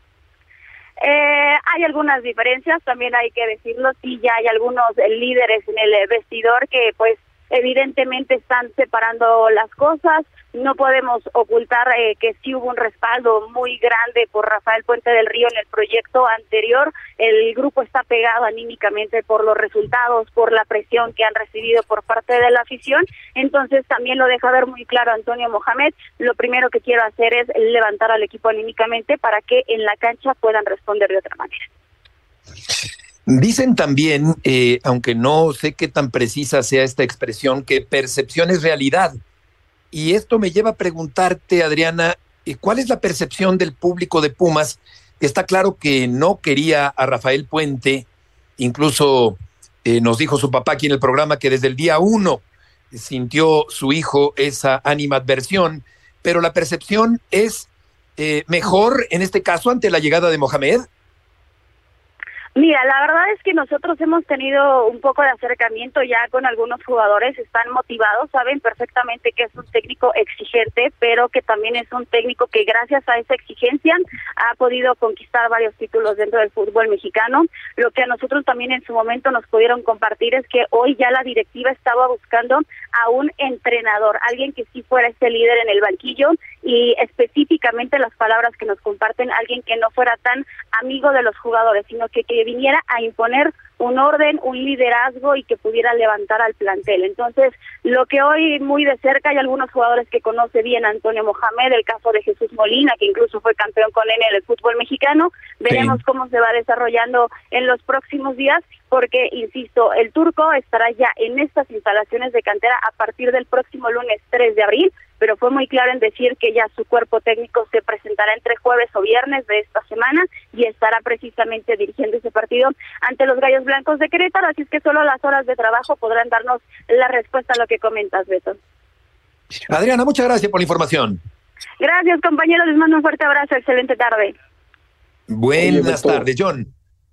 Hay algunas diferencias, también hay que decirlo, sí, ya hay algunos líderes en el vestidor que pues evidentemente están separando las cosas. No podemos ocultar que sí hubo un respaldo muy grande por Rafael Puente del Río en el proyecto anterior. El grupo está pegado anímicamente por los resultados, por la presión que han recibido por parte de la afición. Entonces también lo deja ver muy claro Antonio Mohamed. Lo primero que quiero hacer es levantar al equipo anímicamente para que en la cancha puedan responder de otra manera. Dicen también, aunque no sé qué tan precisa sea esta expresión, que percepción es realidad. Y esto me lleva a preguntarte, Adriana, ¿cuál es la percepción del público de Pumas? Está claro que no quería a Rafael Puente, incluso nos dijo su papá aquí en el programa que desde el día 1 sintió su hijo esa animadversión, pero la percepción es mejor en este caso ante la llegada de Mohamed. Mira, la verdad es que nosotros hemos tenido un poco de acercamiento ya con algunos jugadores, están motivados, saben perfectamente que es un técnico exigente, pero que también es un técnico que gracias a esa exigencia ha podido conquistar varios títulos dentro del fútbol mexicano. Lo que a nosotros también en su momento nos pudieron compartir es que hoy ya la directiva estaba buscando a un entrenador, alguien que sí fuera ese líder en el banquillo, y específicamente las palabras que nos comparten, alguien que no fuera tan amigo de los jugadores, sino que viniera a imponer un orden, un liderazgo y que pudiera levantar al plantel. Entonces, lo que hoy muy de cerca, hay algunos jugadores que conoce bien a Antonio Mohamed, el caso de Jesús Molina, que incluso fue campeón con él en el fútbol mexicano. Veremos cómo se va desarrollando en los próximos días, porque, insisto, el turco estará ya en estas instalaciones de cantera a partir del próximo lunes 3 de abril, pero fue muy claro en decir que ya su cuerpo técnico se presentará entre jueves o viernes de esta semana y estará precisamente dirigiendo ese partido ante los Gallos Blancos de Querétaro, así es que solo las horas de trabajo podrán darnos la respuesta a lo que comentas, Beto. Adriana, muchas gracias por la información. Gracias, compañeros, les mando un fuerte abrazo, excelente tarde. Buenas tardes, John.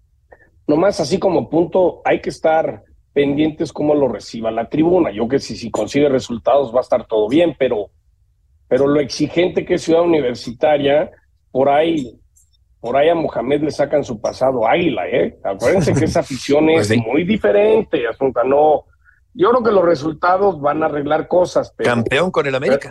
Nomás así como punto, hay que estar pendientes cómo lo reciba la tribuna. Yo que si consigue resultados va a estar todo bien, pero lo exigente que es Ciudad Universitaria, por ahí a Mohamed le sacan su pasado águila, Acuérdense que esa afición es muy diferente, Asunta, no. Yo creo que los resultados van a arreglar cosas, pero campeón con el América.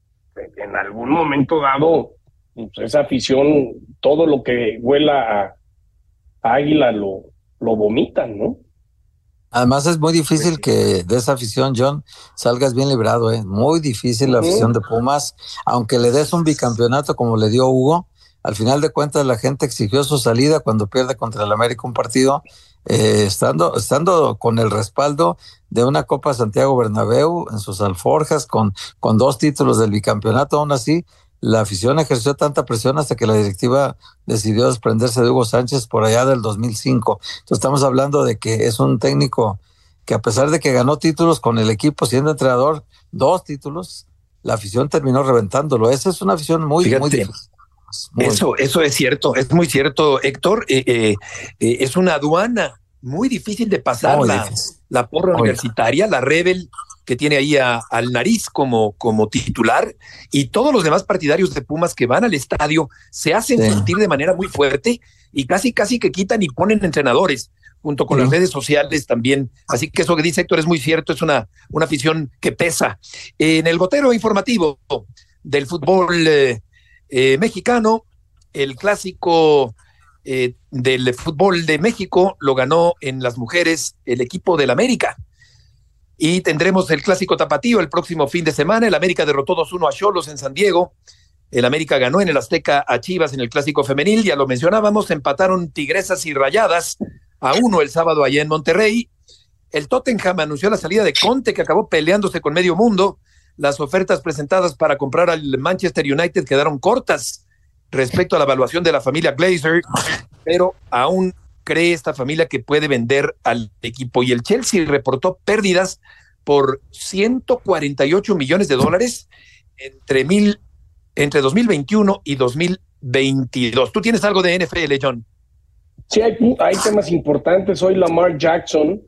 En algún momento dado, pues esa afición, todo lo que huela a águila lo vomitan, ¿no? Además es muy difícil que de esa afición, John, salgas bien librado, muy difícil la afición de Pumas, aunque le des un bicampeonato como le dio Hugo, al final de cuentas la gente exigió su salida cuando pierde contra el América un partido, estando con el respaldo de una Copa Santiago Bernabéu en sus alforjas, con 2 títulos del bicampeonato. Aún así, la afición ejerció tanta presión hasta que la directiva decidió desprenderse de Hugo Sánchez por allá del 2005. Entonces estamos hablando de que es un técnico que, a pesar de que ganó títulos con el equipo siendo entrenador, 2 títulos, la afición terminó reventándolo. Esa es una afición muy difícil. Eso es cierto, es muy cierto, Héctor. Es una aduana muy difícil de pasar, la porra universitaria, la Rebel, que tiene ahí al Nariz como titular, y todos los demás partidarios de Pumas que van al estadio se hacen sentir de manera muy fuerte, y casi que quitan y ponen entrenadores junto con las redes sociales también. Así que eso que dice Héctor es muy cierto, es una afición que pesa. En el gotero informativo del fútbol mexicano, el clásico del fútbol de México lo ganó en las mujeres el equipo del América. Y tendremos el clásico tapatío el próximo fin de semana. El América derrotó 2-1 a Xolos en San Diego. El América ganó en el Azteca a Chivas en el clásico femenil. Ya lo mencionábamos, empataron Tigresas y Rayadas a 1 el sábado allá en Monterrey. El Tottenham anunció la salida de Conte, que acabó peleándose con medio mundo. Las ofertas presentadas para comprar al Manchester United quedaron cortas respecto a la evaluación de la familia Glazer, pero aún cree esta familia que puede vender al equipo. Y el Chelsea reportó pérdidas por $148 millones entre 2021 y 2022. ¿Tú tienes algo de NFL, John? Sí, hay temas importantes. Hoy Lamar Jackson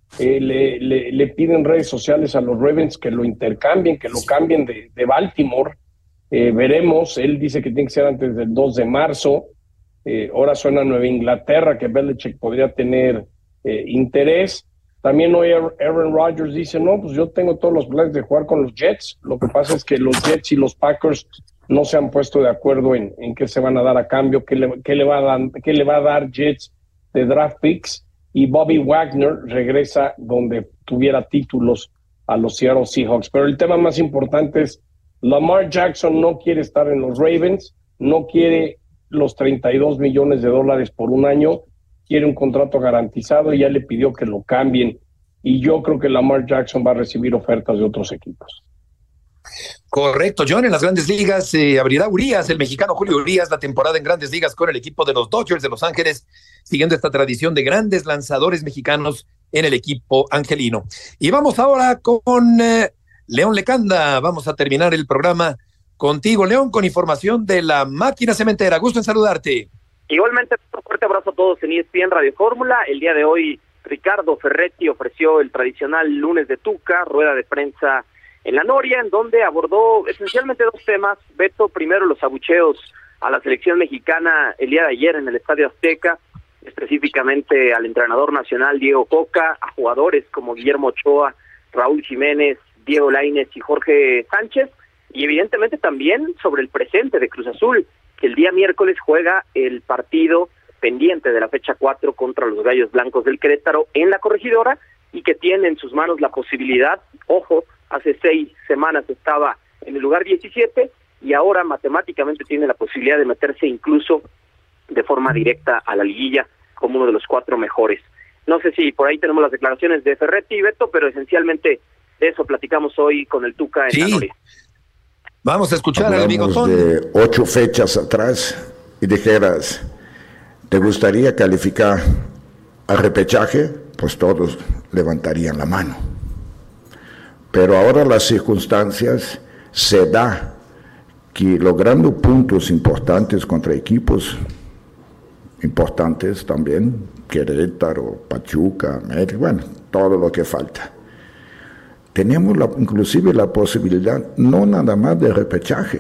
le piden en redes sociales a los Ravens que lo intercambien, que lo cambien de Baltimore. Veremos, él dice que tiene que ser antes del 2 de marzo. Ahora suena Nueva Inglaterra, que Belichick podría tener interés. También hoy Aaron Rodgers dice, no, pues yo tengo todos los planes de jugar con los Jets. Lo que pasa es que los Jets y los Packers no se han puesto de acuerdo en qué se van a dar a cambio, qué le va a dar Jets de draft picks, y Bobby Wagner regresa donde tuviera títulos a los Seattle Seahawks. Pero el tema más importante es Lamar Jackson no quiere estar en los Ravens, no quiere los $32 millones por un año, quiere un contrato garantizado y ya le pidió que lo cambien. Y yo creo que Lamar Jackson va a recibir ofertas de otros equipos. Correcto, John. En las Grandes Ligas abrirá Urias, el mexicano Julio Urias, la temporada en Grandes Ligas con el equipo de los Dodgers de Los Ángeles, siguiendo esta tradición de grandes lanzadores mexicanos en el equipo angelino. Y vamos ahora con León Lecanda. Vamos a terminar el programa contigo, León, con información de la máquina cementera. Gusto en saludarte. Igualmente, un fuerte abrazo a todos en ESPN Radio Fórmula. El día de hoy, Ricardo Ferretti ofreció el tradicional lunes de Tuca, rueda de prensa en la Noria, en donde abordó esencialmente dos temas. Beto, primero los abucheos a la selección mexicana el día de ayer en el Estadio Azteca, específicamente al entrenador nacional Diego Coca, a jugadores como Guillermo Ochoa, Raúl Jiménez, Diego Lainez y Jorge Sánchez, y evidentemente también sobre el presente de Cruz Azul, que el día miércoles juega el partido pendiente de la fecha 4 contra los Gallos Blancos del Querétaro en la Corregidora, y que tiene en sus manos la posibilidad, ojo, hace 6 semanas estaba en el lugar 17 y ahora matemáticamente tiene la posibilidad de meterse incluso de forma directa a la liguilla como uno de los 4 mejores. No sé si por ahí tenemos las declaraciones de Ferretti y Beto, pero esencialmente de eso platicamos hoy con el Tuca en la Noria. Vamos a escuchar al Hablamos bigotón. de 8 fechas atrás y dijeras, ¿te gustaría calificar al repechaje? Pues todos levantarían la mano. Pero ahora las circunstancias se da que logrando puntos importantes contra equipos importantes también, Querétaro, Pachuca, América, bueno, todo lo que falta. Tenemos inclusive la posibilidad no nada más de repechaje.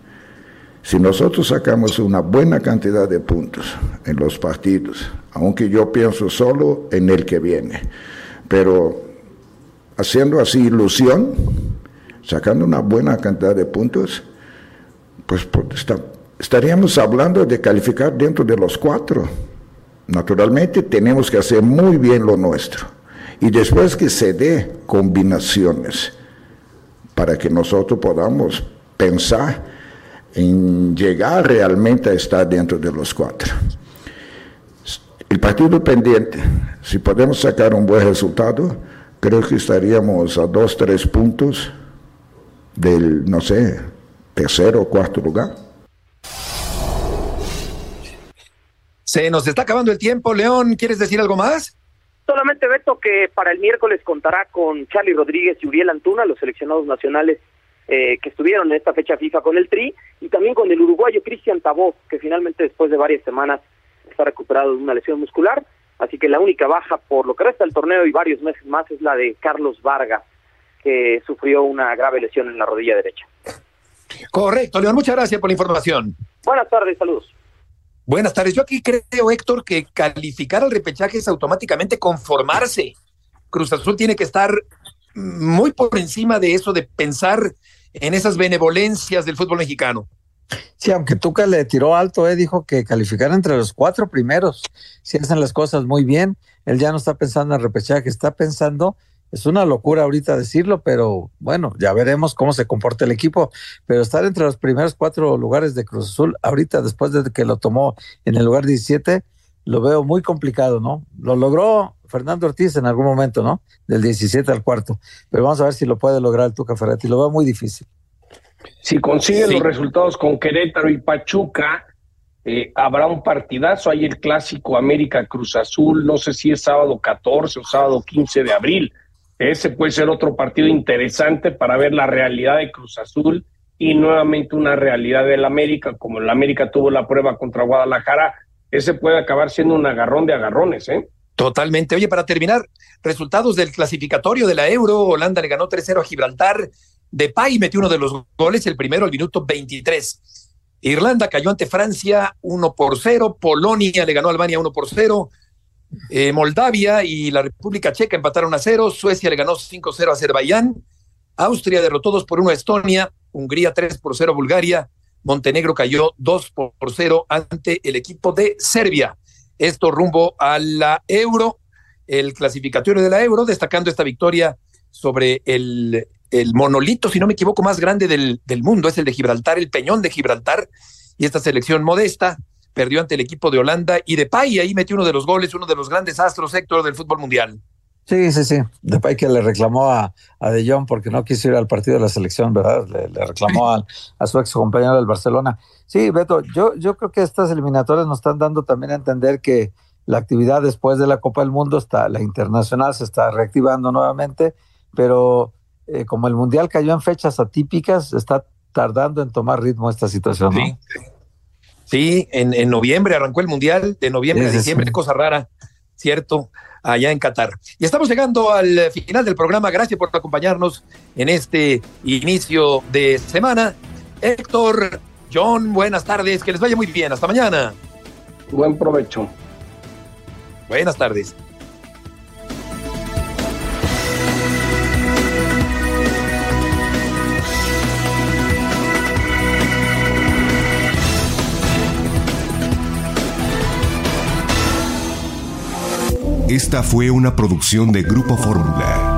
Si nosotros sacamos una buena cantidad de puntos en los partidos, aunque yo pienso solo en el que viene, pero haciendo así ilusión, sacando una buena cantidad de puntos, pues estaríamos hablando de calificar dentro de los 4. Naturalmente tenemos que hacer muy bien lo nuestro. Y después que se dé combinaciones para que nosotros podamos pensar en llegar realmente a estar dentro de los 4. El partido pendiente, si podemos sacar un buen resultado, creo que estaríamos a 2-3 puntos del, no sé, 3º o 4º lugar. Se nos está acabando el tiempo, León. ¿Quieres decir algo más? Solamente, Beto, que para el miércoles contará con Charly Rodríguez y Uriel Antuna, los seleccionados nacionales que estuvieron en esta fecha FIFA con el Tri, y también con el uruguayo Cristian Tabó, que finalmente después de varias semanas está recuperado de una lesión muscular. Así que la única baja por lo que resta del torneo y varios meses más es la de Carlos Vargas, que sufrió una grave lesión en la rodilla derecha. Correcto, León. Muchas gracias por la información. Buenas tardes, saludos. Buenas tardes. Yo aquí creo, Héctor, que calificar al repechaje es automáticamente conformarse. Cruz Azul tiene que estar muy por encima de eso, de pensar en esas benevolencias del fútbol mexicano. Sí, aunque Tuca le tiró alto, dijo que calificar entre los 4 primeros, si hacen las cosas muy bien. Él ya no está pensando en repechaje, está pensando, es una locura ahorita decirlo, pero bueno, ya veremos cómo se comporta el equipo, pero estar entre los primeros 4 lugares de Cruz Azul, ahorita después de que lo tomó en el lugar 17, lo veo muy complicado, ¿no? Lo logró Fernando Ortiz en algún momento, ¿no? Del 17 al 4, pero vamos a ver si lo puede lograr el Tuca Ferretti, lo veo muy difícil. Si consigue los resultados con Querétaro y Pachuca, habrá un partidazo. Hay el clásico América Cruz Azul, no sé si es sábado 14 o sábado 15 de abril. Ese puede ser otro partido interesante para ver la realidad de Cruz Azul y nuevamente una realidad del América. Como el América tuvo la prueba contra Guadalajara, ese puede acabar siendo un agarrón de agarrones, ¿eh? Totalmente. Oye, para terminar, resultados del clasificatorio de la Euro. Holanda le ganó 3-0 a Gibraltar. Depay metió uno de los goles, el primero al minuto 23. Irlanda cayó ante Francia 1-0. Polonia le ganó a Albania 1-0. Moldavia y la República Checa empataron 0. Suecia le ganó 5-0 a Azerbaiyán. Austria derrotó 2-1 a Estonia. Hungría 3-0 a Bulgaria. Montenegro cayó 2-0 ante el equipo de Serbia. Esto rumbo a la Euro, el clasificatorio de la Euro, destacando esta victoria sobre el monolito, si no me equivoco, más grande del mundo, es el de Gibraltar, el Peñón de Gibraltar, y esta selección modesta perdió ante el equipo de Holanda, y Depay ahí metió uno de los goles, uno de los grandes astros, Héctor, del fútbol mundial. Sí. Depay que le reclamó a De Jong porque no quiso ir al partido de la selección, ¿verdad? Le reclamó a su ex compañero del Barcelona. Sí, Beto, yo creo que estas eliminatorias nos están dando también a entender que la actividad después de la Copa del Mundo, la internacional, se está reactivando nuevamente, pero como el Mundial cayó en fechas atípicas, está tardando en tomar ritmo esta situación, ¿no? Sí, en noviembre arrancó el Mundial, de noviembre a diciembre, cosa rara, ¿cierto?, allá en Qatar. Y estamos llegando al final del programa. Gracias por acompañarnos en este inicio de semana. Héctor, John, buenas tardes, que les vaya muy bien. Hasta mañana. Buen provecho. Buenas tardes. Esta fue una producción de Grupo Fórmula.